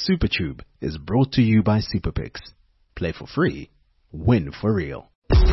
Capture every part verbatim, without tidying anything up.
SuperTube is brought to you by SuperPicks. Play for free, win for real.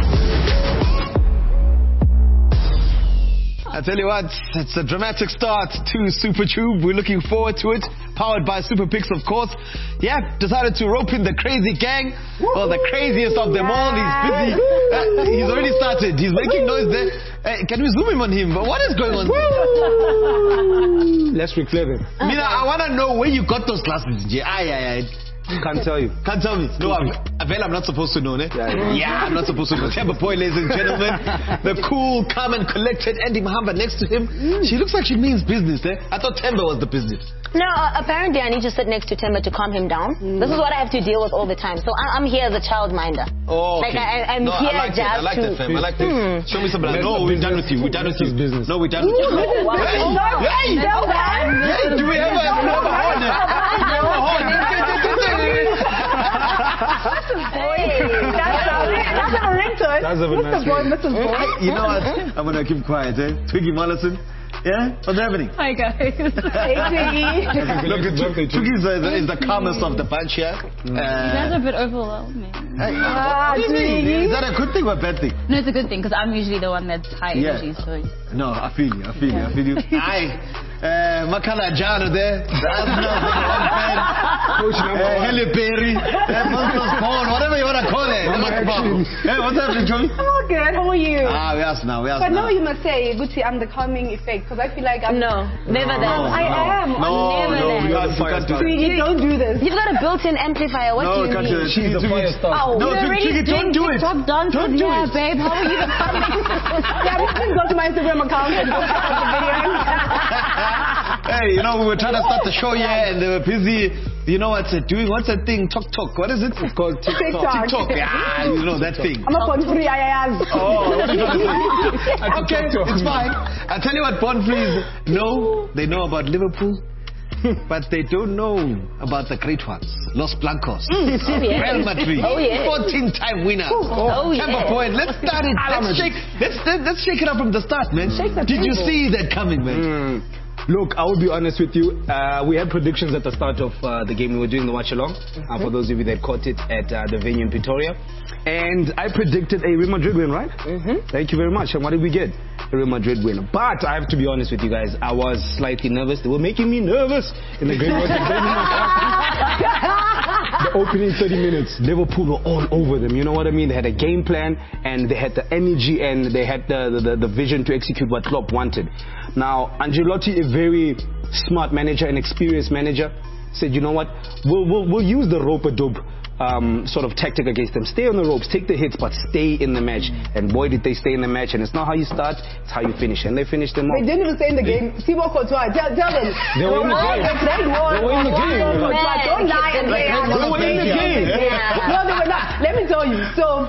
I tell you what, it's a dramatic start to SuperTube. We're looking forward to it. Powered by SuperPicks, of course. Yeah, decided to rope in the crazy gang. Well, the craziest of them all. He's busy. Uh, he's already started. He's making noise there. Uh, can we zoom in on him? What is going on? Let's reclaim it. Mina, I want to know where you got those glasses. Aye, aye, aye. Can't tell you. Can't tell me. No, I'm, Avel, I'm not supposed to know, ne? Yeah, yeah. yeah, I'm not supposed to know. Temba Boy, ladies and gentlemen. The cool, calm and collected Andy Mahamba next to him. Mm. She looks like she means business, eh? I thought Temba was the business. No, uh, apparently I need to sit next to Temba to calm him down. Mm. This is what I have to deal with all the time. So I I'm here as a childminder. Oh, okay. Like I, I'm no, here I like just it. I like to... that, fam. I like this. Mm. Show me some blood. No, we're done with you. We're done with you. Business. No, we're done with you. Ooh, oh, wow. Hey, hey, hey, hey, do we have a horn? Do we have a horn? That's a ringtone. That's a Mister nice Boy, Missus Boy. You know what? I'm going to keep quiet, eh? Twiggy Mollison. Yeah? What's happening? Hi, guys. Hey, Twiggy. Look, Twiggy is, uh, is the calmest of the bunch here. Mm. Uh, you guys are a bit overwhelming. Hey, ah, what do you mean? Is that a good thing or a bad thing? No, it's a good thing because I'm usually the one that's high yeah. energy. So. No, I feel you. I feel yeah. you. I feel you. Aye. Uh, Makala Jano there. Coach number uh, one. Halle Berry. Monsters Paul. Whatever you want to call it. Hey, what's happening, Joey? I'm all good. How are you? Ah, we ask now. We ask but now. no, you must say, Gucci, I'm the calming effect because I feel like I'm... No, never no, that. No, I am. No, never no, that. we can't, we can't do that. You don't do this. You've got a built-in amplifier. What no, do you can't mean? do She's the fire star. Oh, no, you're already Twiggy, don't do it. TikTok dances. Don't do yeah, it. babe. How are you coming? Yeah, we can go to my Instagram account and go check out the video. Hey, you know, we were trying to start the show here and they were busy, you know what's it doing? What's that thing? Talk Talk. What is it? It's called TikTok. TikTok. Yeah, you know that thing. I'm a born free, I am. Oh, what are you trying to say? Okay, it's fine. I'll tell you what Born Free is. No, they know about Liverpool, but they don't know about the great ones. Los Blancos. Mm, oh, yeah. Real Madrid. Oh, yeah. fourteen-time winner. Oh, yeah. Tampa Point. Let's start it. Let's shake, let's, let's shake it up from the start, man. Did you see that coming, man? Mm. Look, I will be honest with you. Uh, we had predictions at the start of uh, the game. We were doing the watch along. Mm-hmm. uh, for those of you that caught it at uh, the venue in Pretoria. And I predicted a Real Madrid win, right? Mm-hmm. Thank you very much. And what did we get? A Real Madrid win. But I have to be honest with you guys. I was slightly nervous. They were making me nervous in the great words of the opening thirty minutes, Liverpool were all over them. You know what I mean? They had a game plan and they had the energy and they had the, the, the vision to execute what Klopp wanted. Now, Ancelotti, a very smart manager, an experienced manager, said, you know what, we'll, we'll, we'll use the rope-a-dope um, sort of tactic against them. Stay on the ropes, take the hits, but stay in the match. And boy, did they stay in the match. And it's not how you start, it's how you finish. And they finished them off. They didn't even stay in the game. Thibaut Courtois, tell, tell them. They were in the game. They played one. They were in the game. Don't lie and say They were in the game. Yeah. No, they were not. Let me tell you. So,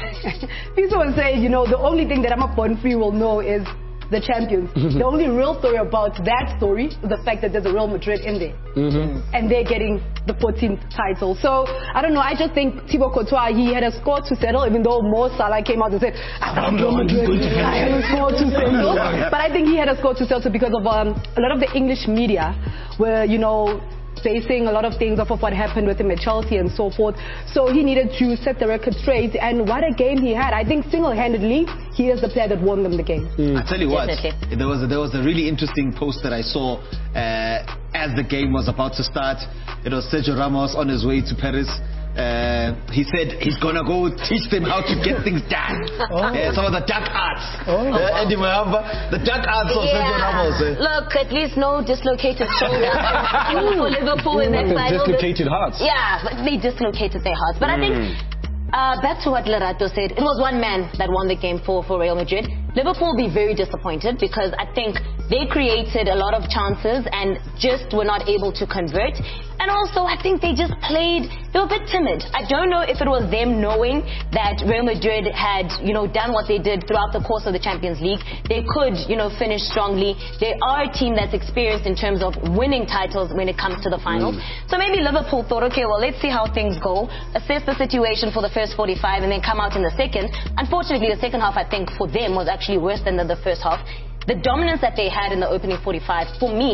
people will say, you know, the only thing that I'm a Born Free will know is the champions. The only real story about that story is the fact that there's a Real Madrid in there. Mm-hmm. And they're getting the fourteenth title. So, I don't know, I just think Thibaut Courtois, he had a score to settle, even though Mo Salah came out and said, I want Real Madrid, I have a score to settle. But I think he had a score to settle because of um, a lot of the English media were, you know, facing a lot of things off of what happened with him at Chelsea and so forth. So he needed to set the record straight. And what a game he had. I think single-handedly, he is the player that won them the game. Mm. I tell you what, Definitely. there was a, there was a really interesting post that I saw uh, as the game was about to start. It was Sergio Ramos on his way to Paris. Uh, he said he's gonna go teach them how to get things done. Oh. Uh, some of the dark arts. Oh. Uh, Andy Mahamba, the dark arts of yeah. Sergio Ramos. Uh. Look, at least no dislocated shoulder for Liverpool in that final. Dislocated hearts. Yeah, but they dislocated their hearts. But mm. I think uh, back to what Lerato said, it was one man that won the game for, for Real Madrid. Liverpool will be very disappointed because I think they created a lot of chances and just were not able to convert. And also, I think they just played, they were a bit timid. I don't know if it was them knowing that Real Madrid had, you know, done what they did throughout the course of the Champions League. They could, you know, finish strongly. They are a team that's experienced in terms of winning titles when it comes to the finals. Mm. So maybe Liverpool thought, okay, well, let's see how things go, assess the situation for the first forty-five and then come out in the second. Unfortunately, the second half, I think, for them was actually worse than the, the first half. The dominance that they had in the opening forty-five, for me,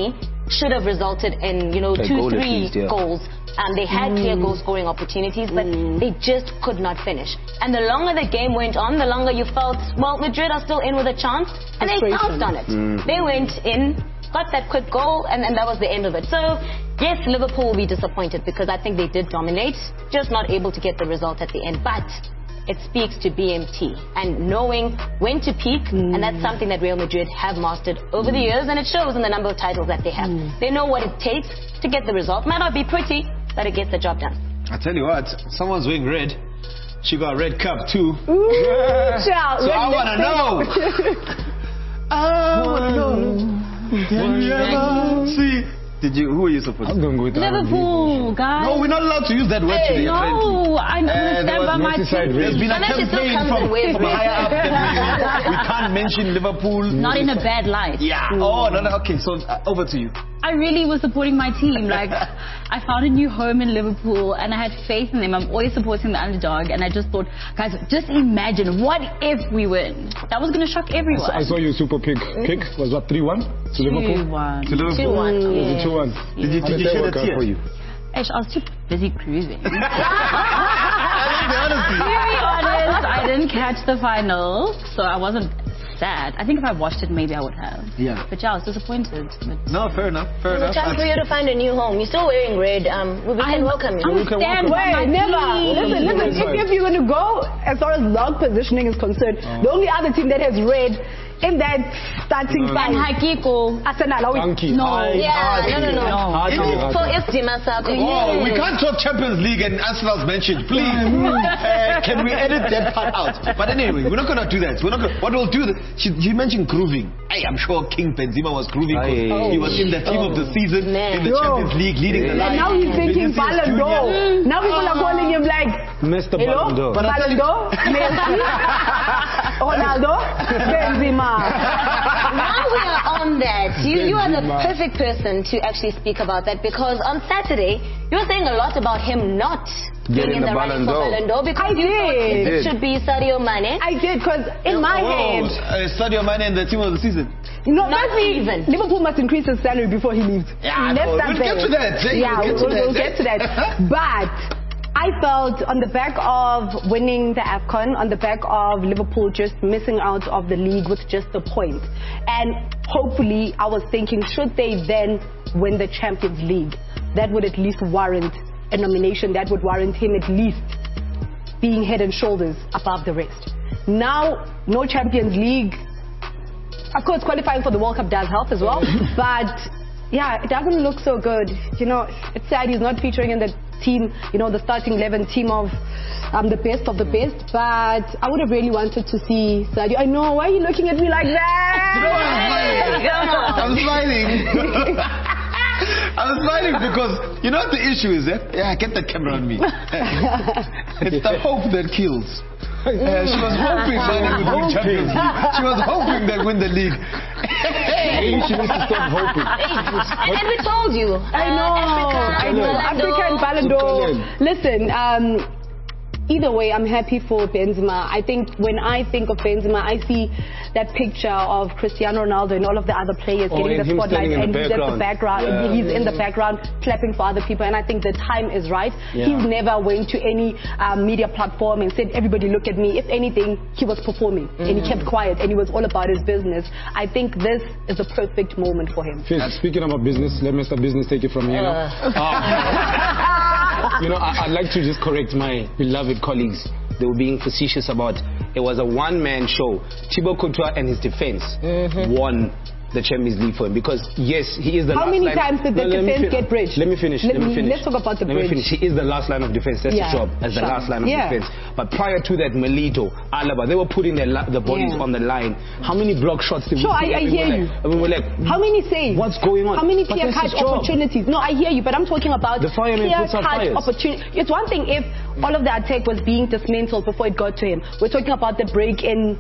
should have resulted in, you know, A two, goal at three least, yeah. goals. Um, they had clear goal scoring opportunities, but they just could not finish. And the longer the game went on, the longer you felt, well, Madrid are still in with a chance, and they Frustration. pounced on it. They went in, got that quick goal, and, and that was the end of it. So, yes, Liverpool will be disappointed because I think they did dominate, just not able to get the result at the end. But it speaks to B M T and knowing when to peak, mm. and that's something that Real Madrid have mastered over the years, and it shows in the number of titles that they have. Mm. They know what it takes to get the result. Might not be pretty, but it gets the job done. I tell you what, someone's wearing red. She got a red cup too. Ooh, Yeah. child, So red I want to lipstick. know. I want to know. Can you ever see? Did you? Who are you supposed to? I'm going to go with Liverpool, guys. No, we're not allowed to use that word today. apparently. No, I'm Uh, gonna there stand was by my Merseyside team. There's been a Unless it still campaign comes from, in waves, from right? higher up that we, we can't mention Liverpool. Not in a bad light. Yeah. Oh, no, no. Okay, so uh, over to you. I really was supporting my team. Like, I found a new home in Liverpool, and I had faith in them. I'm always supporting the underdog, and I just thought, guys, just imagine, what if we win? That was going to shock everyone. I saw you super pick. Pick was what, three one to Liverpool? two one. To Liverpool. two one. Was it two one? Did you, did you shed a tear? for you? Ish, I was too busy cruising. To be Honestly. honest, I didn't catch the final, so I wasn't sad. I think if I watched it, maybe I would have. Yeah. But yeah, I was disappointed. But No, fair enough. Fair It's a enough. chance for you to find a new home. You're still wearing red. Um, we can I'm- welcome you. I'm stand by my Wait, never. team. Listen, listen. If, if you're going to go as far as log positioning is concerned, the only other team that has red in that starting And five, Hakiko. Arsenal. Are we- Donkey. No. Yeah, no, no, no. No. For Istima Sako. Oh, we can't talk Champions League and Arsenal's mentioned, please. uh, can we edit that part out? But anyway, we're not gonna do that. We're not gonna, what we'll do, she, she mentioned grooving. Hey, I'm sure King Benzema was grooving because Aye. he was in the team of the season, man. in the Yo. Champions League, leading the line. And now he's thinking Vinicius Ballon Junior. d'Or. Now people are calling him like, Mister hello, Ballon d'Or. But I tell Ballon you- d'Or, Messi, Ronaldo, Benzema. Now we are on that. You, you are the perfect person to actually speak about that because on Saturday you were saying a lot about him not being Getting in the, the running Ballon for d'Or. Ballon d'Or because I you thought did. it should be Sadio Mane. I did, because in my Oh, head, uh, Sadio Mane in the team of the season. you know, Not firstly, even. Liverpool must increase his salary before he leaves. Yeah, Let's no, start we'll there. get to that, eh? Yeah, We'll get to we'll, that, we'll eh? get to that. But I felt on the back of winning the AFCON, on the back of Liverpool just missing out of the league with just a point. And hopefully, I was thinking, should they then win the Champions League? That would at least warrant a nomination. That would warrant him at least being head and shoulders above the rest. Now, no Champions League. Of course, qualifying for the World Cup does help as well. But, yeah, it doesn't look so good. You know, it's sad he's not featuring in the team, you know, the starting eleven team of um, the best of the best. But I would have really wanted to see Sadio. I know, why are you looking at me like that? I'm smiling. I'm smiling because you know what the issue is, eh? Yeah, get that camera on me. It's the hope that kills. Uh, she was hoping Mane would win Champions League. She was hoping they'd win the league. She needs to stop hoping. And, and we told you. I know, Uh, I know. Africa and Ballon d'Or. Listen, um, either way, I'm happy for Benzema. I think when I think of Benzema, I see that picture of Cristiano Ronaldo and all of the other players Oh, getting and the him spotlight, standing in and the he's at the background. background. Yeah. He's in the background clapping for other people, and I think the time is right. Yeah. He's never went to any um, media platform and said, "Everybody look at me." If anything, he was performing and he kept quiet and he was all about his business. I think this is the perfect moment for him. Fizz, speaking about business, let Mister Business take it from here now. You know, I, I'd like to just correct my beloved colleagues. They were being facetious about it was a one-man show. Thibaut Courtois and his defense won the Champions League for him because, yes, he is the How last many line. times did the let me defense fin- get bridged? Let me finish. Let Let, me me- finish. let's talk about the let bridge. me finish. He is the last line of defense. That's Yeah, his job as the sure. last line of Yeah. defense. But prior to that, Melito, Alaba, they were putting their la- the bodies Yeah. on the line. How many block shots did Sure, we see? I- I And we hear were you. like, and we were like, How many saves? what's going on? How many But clear that's cut his job. opportunities? No, I hear you, but I'm talking about The fireman clear puts out cut fires. opportunity. It's one thing if all of the attack was being dismantled before it got to him. We're talking about the break in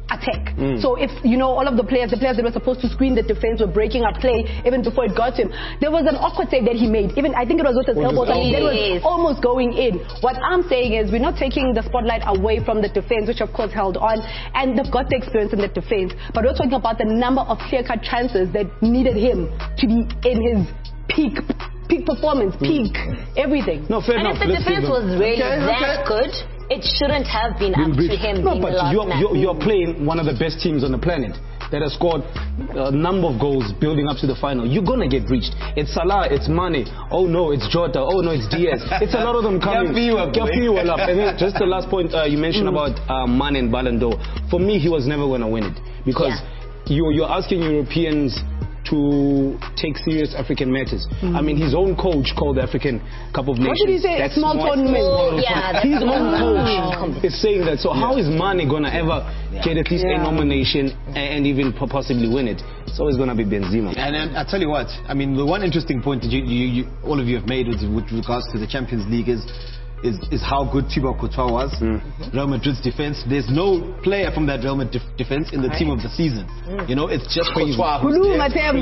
attack. Mm. So if, you know, all of the players, the players that were supposed to screen the defense were breaking up play even before it got to him. There was an awkward save that he made. Even, I think it was with his elbow. That was almost going in. What I'm saying is we're not taking the spotlight away from the defense, which of course held on, and they've got the experience in the defense. But we're talking about the number of clear-cut chances that needed him to be in his peak peak performance, peak everything. No, fair and enough. if the Let's defense was really okay, that okay. good, it shouldn't have been, been up breached. to him no, being but the last you're, man. you're, you're playing one of the best teams on the planet that has scored a number of goals building up to the final. You're going to get breached. It's Salah, it's Mane. Oh no, it's Jota. Oh no, it's Diaz. It's a lot of them coming. Up, and then just the last point uh, you mentioned mm. about uh, Mane and Ballon d'Or. For me, he was never going to win it because yeah. you, you're asking Europeans to take serious African matters. Mm. I mean, his own coach called the African Cup of Nations. What did he say? That's small tournament. Oh, yeah, his own coach is saying that. So yeah. how is Mane gonna ever yeah. get at least yeah. a nomination and, and even possibly win it? It's always gonna be Benzema. And um, I tell you what, I mean, the one interesting point that you, you, you, all of you have made with, with regards to the Champions League is Is, is how good Thibaut Courtois was. Mm. Real Madrid's defense. There's no player from that Real Madrid defense in the team of the season. Mm. You know, it's just Courtois who's there.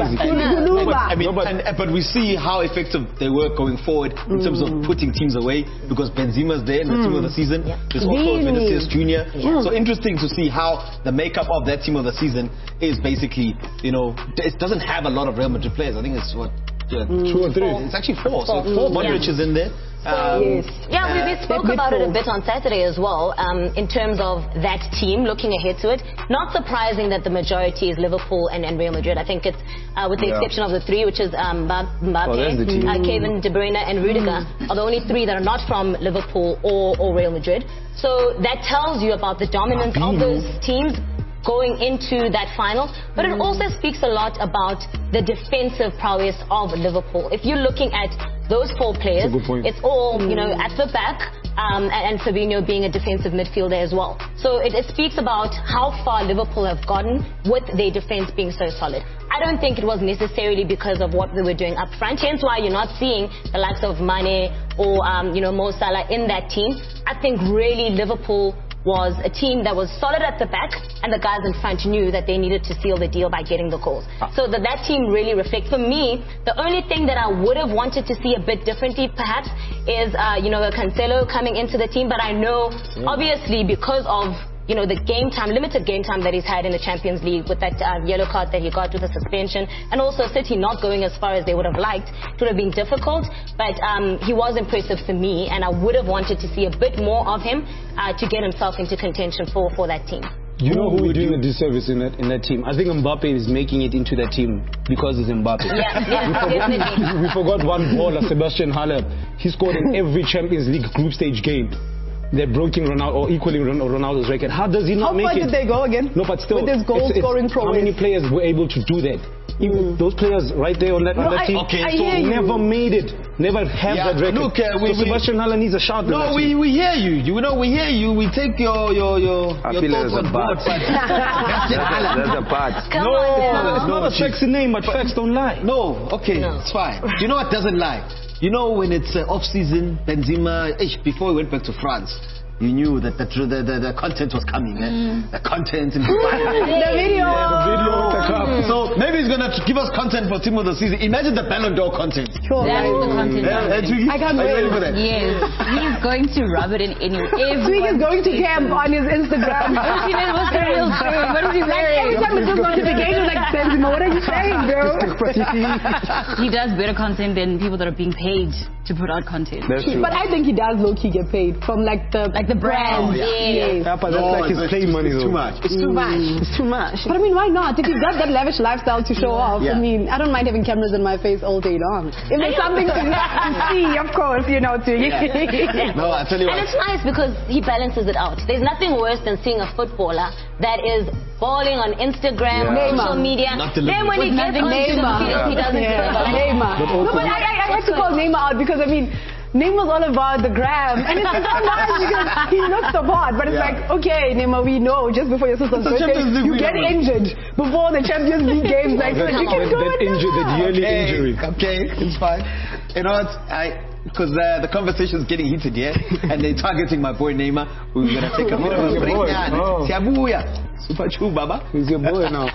I mean, and, but we see how effective they were going forward in mm. terms of putting teams away because Benzema's there in the mm. team of the season. Yeah. There's also Vinicius Junior Yeah. So interesting to see how the makeup of that team of the season is basically, you know, it doesn't have a lot of Real Madrid players. I think it's what Yeah, mm. two or three. Four. It's actually four. So four. Modric yeah. is in there. Um, yes. Yeah, we, we spoke about it a bit on Saturday as well, um, in terms of that team, looking ahead to it. Not surprising that the majority is Liverpool and, and Real Madrid. I think it's, uh, with the yeah. exception of the three, which is um, Mbappe, oh, uh, Kevin De Bruyne and Rudiger, mm. are the only three that are not from Liverpool or, or Real Madrid. So that tells you about the dominance of those teams going into that final, but it also speaks a lot about the defensive prowess of Liverpool. If you're looking at those four players, it's all, you know, at the back, um, and, and Fabinho being a defensive midfielder as well. So it, it speaks about how far Liverpool have gotten with their defense being so solid. I don't think it was necessarily because of what they were doing up front, hence why you're not seeing the likes of Mane or, um, you know, Mo Salah in that team. I think really Liverpool was a team that was solid at the back, and the guys in front knew that they needed to seal the deal by getting the goals. So that that team really reflects. For me, the only thing that I would have wanted to see a bit differently, perhaps, is uh, you know, a Cancelo coming into the team. But I know, yeah. obviously, because of you know, the game time, limited game time that he's had in the Champions League with that uh, yellow card that he got with the suspension, and also City not going as far as they would have liked, it would have been difficult. But um, he was impressive for me, and I would have wanted to see a bit more of him uh, to get himself into contention for, for that team. You know who we're doing a disservice in that in that team? I think Mbappe is making it into that team because it's Mbappe. Yeah, yeah, we, forgot, we forgot one baller, Sebastian Haller. He scored in every Champions League group stage game. They're breaking Ronaldo or equaling Ronaldo's record. How does he not How make it? How far did they go again? No, but still, with his goal it's, scoring it's, prowess. How many players were able to do that? Even mm. those players right there on that, no, on that I, team, okay, so never made it, never have yeah, that record. Look, uh, we, so Sebastian Haller needs a shot. No, we, we hear you. You know, we hear you. We take your your your, I your feel thoughts on board. That's a part. Come no, on, it's not a sexy name, but facts don't lie. No, okay, no. It's fine. Do you know what doesn't lie? You know, when it's uh, off-season, Benzema, eh, before he went back to France, you knew that the, the, the, the content was coming, eh? mm. the content and the, the video. Yeah, the video. Mm. So maybe he's going to give us content for Team of the Season. Imagine the Ballon d'Or content. Sure. That's the content. Yeah, yeah, I can't wait. For that? Yes. He's going to rub it in any way. Twig is going to camp on his Instagram. She knows what's the real truth. What is he wearing? Every time it's just notification, like, Benzema, what are you saying, bro? He does better content than people that are being paid to put out content. That's true. But I think he does low-key get paid from like the like the brand. Oh, yeah. Yes. Yeah, but that's no, like his play money it's though. Too much. It's too mm. much. It's too much. But I mean, why not? If you've got that lavish lifestyle to show off, yeah. I mean, I don't mind having cameras in my face all day long. If there's something to see, of course, you know, to yeah. No, I tell you what. And it's nice because he balances it out. There's nothing worse than seeing a footballer that is balling on Instagram, yeah. social media. Then when he gets onto the field, he doesn't yeah. deliver. Neymar. No, but I, I, I had to call Neymar out because, I mean, Neymar's all about the gram, and it's so nice because he looks so hot, but it's yeah. like, okay, Neymar, we know just before your sister's birthday, you get know. injured before the Champions League games, like, so you can go that injury, that yearly okay. injury. Okay, it's fine. You know what, I... because uh, the conversation is getting heated, yeah? And they're targeting my boy Neymar. We're going to take a bit of a break now. Oh. Siabuya. Super true, Baba. He's your boy now.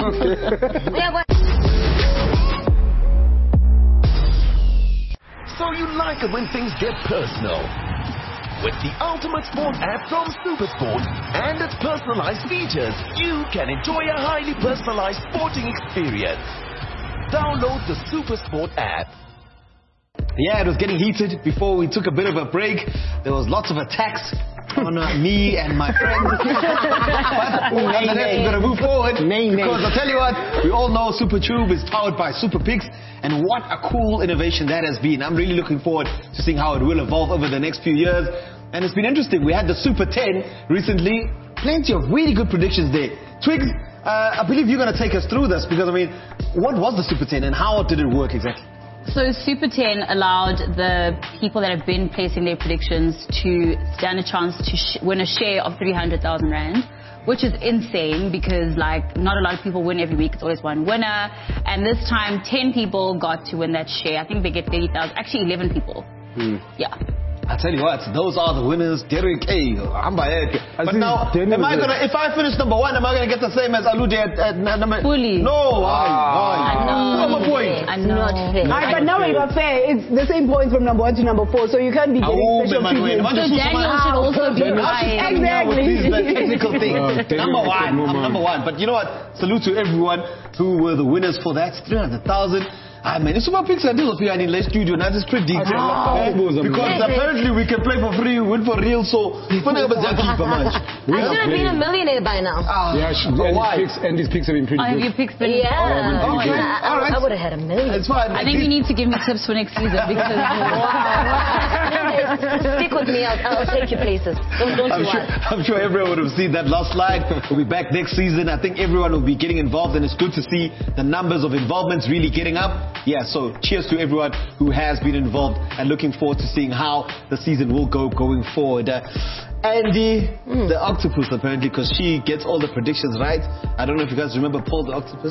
So you like it when things get personal. With the Ultimate Sport app from SuperSport and its personalized features, you can enjoy a highly personalized sporting experience. Download the SuperSport app. Yeah, it was getting heated before we took a bit of a break. There was lots of attacks on uh, me and my friends. But we're going to move forward because I'll tell you what, we all know SuperTube is powered by SuperPicks, and what a cool innovation that has been. I'm really looking forward to seeing how it will evolve over the next few years. And it's been interesting. We had the Super ten recently. Plenty of really good predictions there. Twigs, uh, I believe you're going to take us through this because, I mean, what was the Super ten and how did it work exactly? So Super ten allowed the people that have been placing their predictions to stand a chance to sh win a share of three hundred thousand rand, which is insane because, like, not a lot of people win every week. It's always one winner. And this time, ten people got to win that share. I think they get thirty thousand. Actually, eleven people. Hmm. Yeah. I tell you what, those are the winners. Derek, hey, I'm by it. But now, am I gonna, if I finish number one, am I gonna get the same as Alude at, at number? Fully. No, why? Why? I know. What's my point? I know. Not fair. Alright, but now it's not fair. It's the same points from number one to number four, so you can't be getting Oh, special man, wait, treatment. wait, So wait. Daniel should also be high. Exactly. With these uh, technical things. Oh, I'm number one. no, I'm man. number one. But you know what? Salute to everyone who were the winners for that. three hundred thousand. Ah, man, it's super picks and deals here in the studio. Now, just pretty detail. Oh. Because apparently we can play for free, win for real. So, I should have been a millionaire by now. Ah, Yeah, sh- oh, and, why? these picks, and these picks have been pretty Oh, have good. your picks been? Yeah. Okay. I, All right. I would have had a million. It's fine. I think you need to give me tips for next season because. Stick with me. I'll, I'll take you places. Don't, don't I'm you sure, worry. I'm sure everyone would have seen that last slide. We'll be back next season. I think everyone will be getting involved, and it's good to see the numbers of involvements really getting up. Yeah, so cheers to everyone who has been involved, and looking forward to seeing how the season will go going forward. Uh, Andy, mm. the octopus, apparently, because she gets all the predictions right. I don't know if you guys remember Paul the octopus.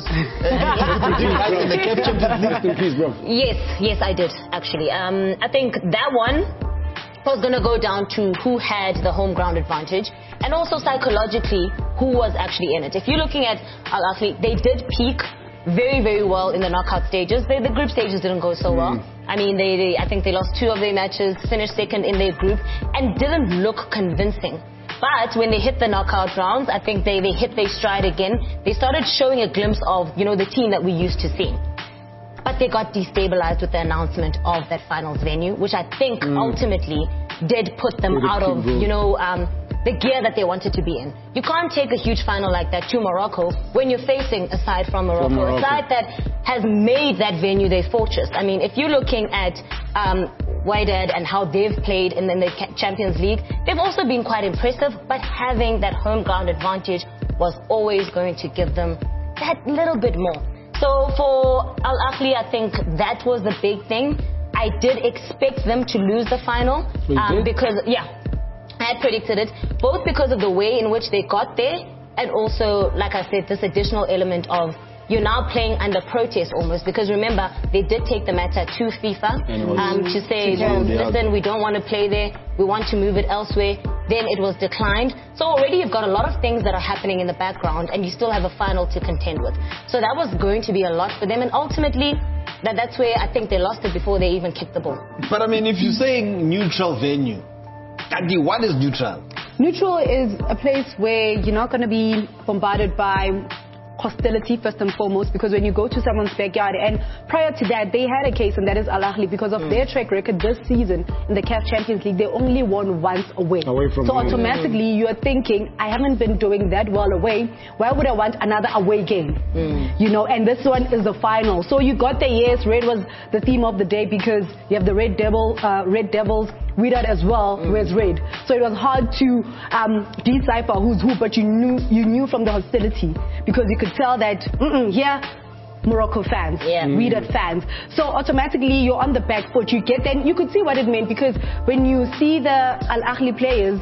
in the Cape Champions League. Yes, yes, I did, actually. Um, I think that one was going to go down to who had the home ground advantage, and also psychologically who was actually in it. If you're looking at Al Ahly, they did peak very, very well in the knockout stages. They, the group stages didn't go so well. I mean, they, they, I think they lost two of their matches, finished second in their group, and didn't look convincing. But when they hit the knockout rounds, I think they, they hit their stride again. They started showing a glimpse of, you know, the team that we used to see. But they got destabilized with the announcement of that finals venue, which I think mm. ultimately did put them out of, you know, um, the gear that they wanted to be in. You can't take a huge final like that to Morocco when you're facing a side from Morocco, from Morocco. a side that has made that venue their fortress. I mean, if you're looking at um, Wydad and how they've played in, in the Champions League, they've also been quite impressive, but having that home ground advantage was always going to give them that little bit more. So for Al Ahly, I think that was the big thing. I did expect them to lose the final um, because, yeah, I had predicted it, both because of the way in which they got there, and also, like I said, this additional element of you're now playing under protest almost, because remember, they did take the matter to FIFA um, to say, well, listen, we don't want to play there, we want to move it elsewhere. Then it was declined. So already you've got a lot of things that are happening in the background, and you still have a final to contend with. So that was going to be a lot for them, and ultimately, that, that's where I think they lost it before they even kicked the ball. But I mean, if you're saying neutral venue, Andy, what is neutral? Neutral is a place where you're not going to be bombarded by hostility first and foremost, because when you go to someone's backyard, and prior to that they had a case, and that is Al Ahly, because of mm. their track record this season in the C A F Champions League, they only won once away. away from so home. Automatically mm. you're thinking, I haven't been doing that well away, why would I want another away game? Mm. You know, and this one is the final. So you got the yes, red was the theme of the day, because you have the Red Devil, uh, Red Devils, Wydad as well, mm. wears red. So it was hard to um, decipher who's who, but you knew you knew from the hostility, because you could tell that mm-mm, here, Morocco fans, yeah. mm. Wydad fans. So automatically you're on the back foot. You get then you could see what it meant, because when you see the Al Ahly players,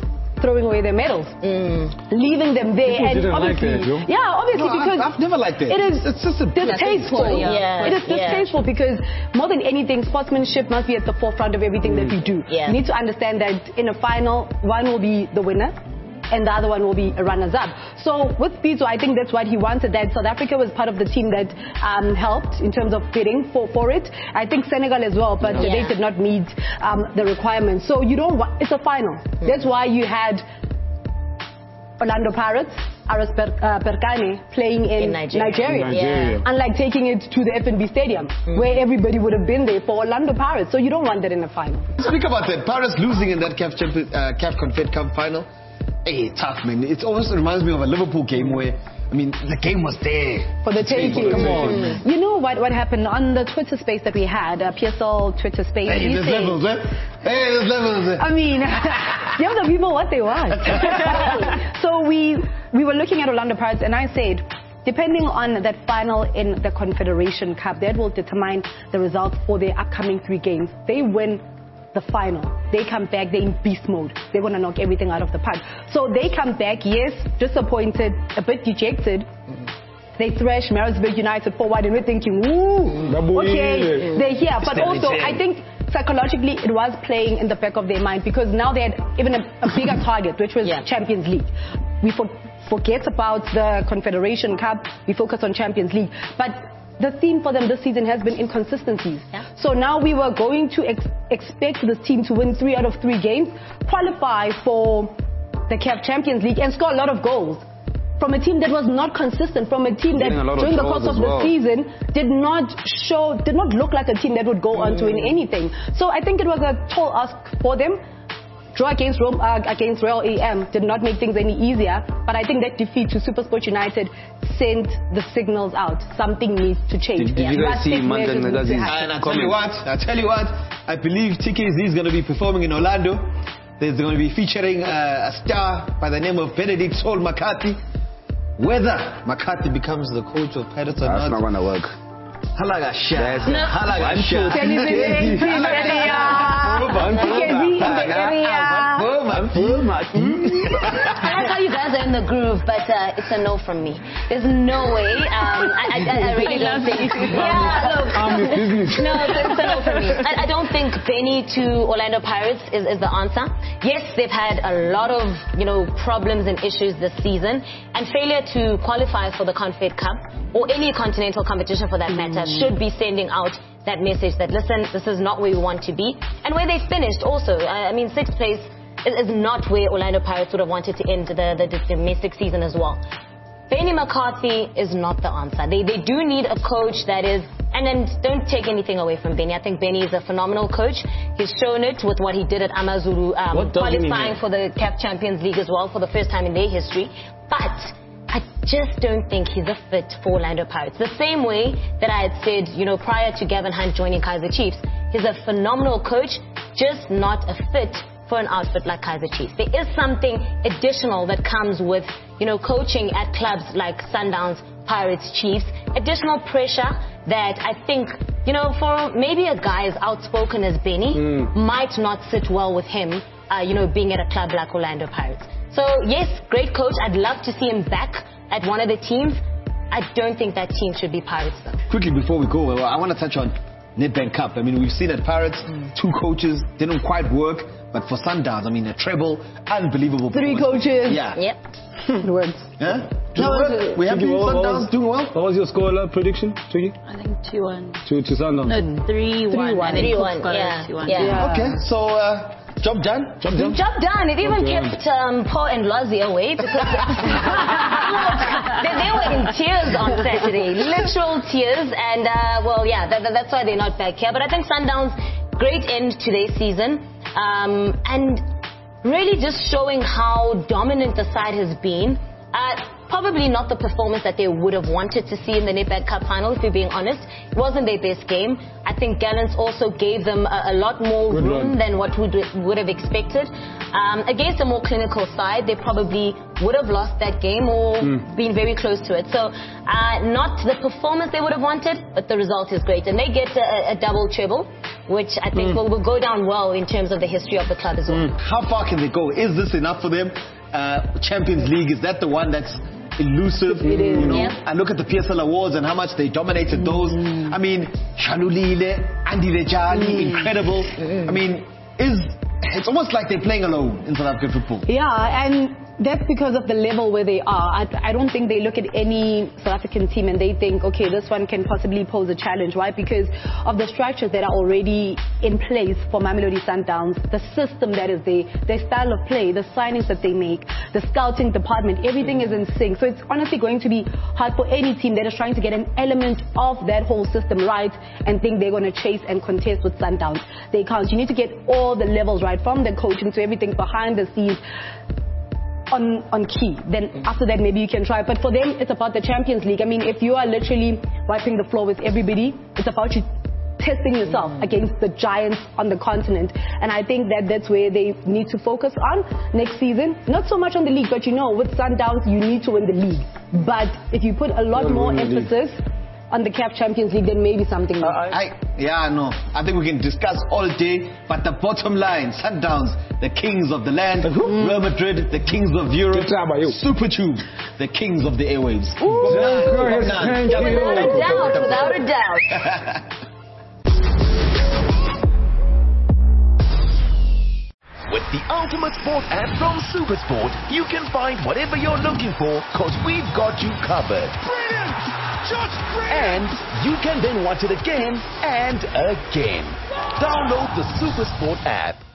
throwing away their medals, mm. leaving them there. People and didn't obviously, like that, yo. yeah, obviously No, because I've, I've never liked it. It is it's just a distasteful. Yeah. Yeah. It is distasteful Yeah. because more than anything, sportsmanship must be at the forefront of everything mm. that we do. Yeah. You need to understand that in a final, one will be the winner and the other one will be a runners-up. So with Pitso, I think that's what he wanted, that South Africa was part of the team that um, helped in terms of bidding for, for it. I think Senegal as well, but Yeah. they did not meet um, the requirements. So you don't want, it's a final. Mm. That's why you had Orlando Pirates, Aras per, uh, Berkane playing in, In Nigeria. Nigeria. Nigeria. Unlike taking it to the F N B Stadium, mm. where everybody would have been there for Orlando Pirates. So you don't want that in a final. Speak about that. Paris losing in that C A F, Champions, uh, C A F Confed Cup final. Hey, tough, man. It almost reminds me of a Liverpool game where, I mean, the game was there. For the taking. Come on, man. You know what, what happened on the Twitter space that we had, uh, P S L Twitter space. Hey, you there's said- levels, eh? Hey, there's levels, eh? I mean, give the people what they want. So we we were looking at Orlando Pirates, and I said, depending on that final in the Confederation Cup, that will determine the result for their upcoming three games. They win the final, they come back, they're in beast mode. They want to knock everything out of the park. So they come back, yes, disappointed, a bit dejected. Mm-hmm. They thrash Maritzburg United forward, and we're thinking, ooh, okay, they're here. But also, I think psychologically it was playing in the back of their mind because now they had even a, a bigger target, which was yeah. Champions League. We for, forget about the Confederation Cup, we focus on Champions League. But the theme for them this season has been inconsistencies. Yeah. So now we were going to ex expect this team to win three out of three games, qualify for the C A F Champions League and score a lot of goals. From a team that was not consistent, from a team that during the course of the well. season did not show, did not look like a team that would go on to win anything. So I think it was a tall ask for them. Draw against Rome, uh, against Real A M did not make things any easier, but I think that defeat to SuperSport United sent the signals out. Something needs to change. Did, did you guys see Mandan Nagazi's And I tell you what, I tell you what, I believe T K Z is going to be performing in Orlando. There's going to be featuring uh, a star by the name of Benedict Saul McCarthy. Whether McCarthy becomes the coach of Pirates or That's not, not going to work. Halaga Shah. No. Halaga Shah. I like how you guys are in the groove, but uh, it's a no from me. There's no way. Um, I, I, I really don't think. Yeah, look. No, it's, it's a no from me. I, I don't think Benny to Orlando Pirates is, is the answer. Yes, they've had a lot of, you know, problems and issues this season, and failure to qualify for the Confed Cup or any continental competition for that matter should be sending out that message that, listen, this is not where we want to be. And where they finished also, I mean, sixth place is, is not where Orlando Pirates would have wanted to end the, the, the domestic season as well. Benny McCarthy is not the answer. They, they do need a coach that is, and then don't take anything away from Benny. I think Benny is a phenomenal coach. He's shown it with what he did at Amazulu, um, qualifying for the C A F Champions League as well for the first time in their history. But I just don't think he's a fit for Orlando Pirates. The same way that I had said, you know, prior to Gavin Hunt joining Kaizer Chiefs, he's a phenomenal coach, just not a fit for an outfit like Kaizer Chiefs. There is something additional that comes with, you know, coaching at clubs like Sundowns, Pirates, Chiefs. Additional pressure that I think, you know, for maybe a guy as outspoken as Benny mm. might not sit well with him, uh, you know, being at a club like Orlando Pirates. So, yes, great coach. I'd love to see him back at one of the teams. I don't think that team should be Pirates, though. Quickly, before we go, I want to touch on Nedbank Cup. I mean, we've seen at Pirates, mm. two coaches, didn't quite work. But for Sundowns, I mean, a treble, unbelievable. Three coaches. Yeah. Yep. Words. Yeah? No, no, we have Tricky, what, Sundowns what was, doing well. What was your score prediction, Tricky? I think two one. To, to Sundowns? No, three one. three one, yeah. two one. Yeah. yeah. Okay, so uh, job done? Job done? Job done. It even Job kept um, Paul and Lozzie away because they, they were in tears on Saturday. Literal tears. And, uh, well, yeah, that, that's why they're not back here. But I think Sundowns, great end to their season. Um, and really just showing how dominant the side has been. Uh, probably not the performance that they would have wanted to see in the Nedbank Cup final, if we're being honest. It wasn't their best game. I think Gallants also gave them a, a lot more Good room run. than what we would have expected. Um, against a more clinical side, they probably would have lost that game or mm. been very close to it. So uh, not the performance they would have wanted, but the result is great. And they get a, a double treble, which I think mm. will, will go down well in terms of the history of the club as well. Mm. How far can they go? Is this enough for them? Uh, Champions League, is that the one that's elusive? It is. You know, yeah. I look at the P S L Awards and how much they dominated mm. those. I mean, Shalulile, Andy Rejali, mm. incredible. Mm. I mean, is it's almost like they're playing alone in South African football. Yeah, and that's because of the level where they are. I, I don't think they look at any South African team and they think, okay, this one can possibly pose a challenge, right? Because of the structures that are already in place for Mamelodi Sundowns, the system that is there, their style of play, the signings that they make, the scouting department, everything is in sync. So it's honestly going to be hard for any team that is trying to get an element of that whole system right and think they're going to chase and contest with Sundowns. They can't. You need to get all the levels right, from the coaching to everything behind the scenes. On, on key. Then after that, maybe you can try. But for them, it's about the Champions League. I mean, if you are literally wiping the floor with everybody, it's about you testing yourself against the giants on the continent. And I think that that's where they need to focus on next season. Not so much on the league, but you know, with Sundowns, you need to win the league. But if you put a lot more emphasis on the C A F Champions League, then maybe something uh, I, yeah, no. I think we can discuss all day, but the bottom line, Sundowns, the kings of the land, mm. Real Madrid, the kings of Europe, Super Tube, the kings of the airwaves. Without a doubt, without a doubt. With the Ultimate Sport app from SuperSport, you can find whatever you're looking for, cause we've got you covered. Brilliant! Just brilliant! And you can then watch it again and again. Download the SuperSport app.